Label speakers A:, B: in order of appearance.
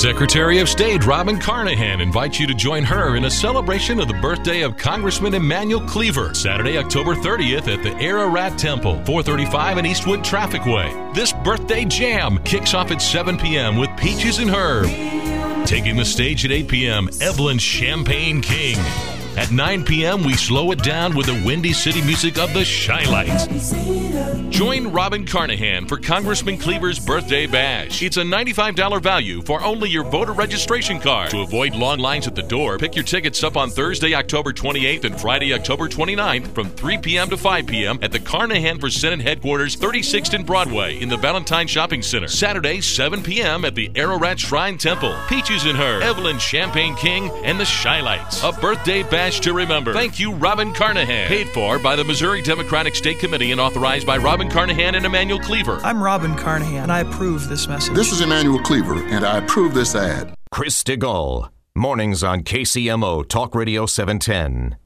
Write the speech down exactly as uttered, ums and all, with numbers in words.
A: Secretary of State Robin Carnahan invites you to join her in a celebration of the birthday of Congressman Emanuel Cleaver, Saturday, October thirtieth at the Ararat Temple, four thirty-five and Eastwood Traffic Way. This birthday jam kicks off at seven p.m. with Peaches and Herb. Taking the stage at eight p.m., Evelyn Champagne King. At nine p.m., we slow it down with the Windy City music of the Shy-Lights. Join Robin Carnahan for Congressman Cleaver's Birthday Bash. It's a ninety-five dollars value for only your voter registration card. To avoid long lines at the door, pick your tickets up on Thursday, October twenty-eighth and Friday, October twenty-ninth from three p.m. to five p.m. at the Carnahan for Senate Headquarters, thirty-sixth and Broadway in the Valentine Shopping Center. Saturday, seven p.m. at the Ararat Shrine Temple. Peaches and Her, Evelyn Champagne King, and the Shy-Lights. A birthday bash to remember. Thank you, Robin Carnahan. Paid for by the Missouri Democratic State Committee and authorized by Robin Carnahan and Emanuel Cleaver.
B: I'm Robin Carnahan, and I approve this message.
C: This is Emanuel Cleaver, and I approve this ad.
D: Chris DeGaulle, mornings on K C M O Talk Radio seven ten.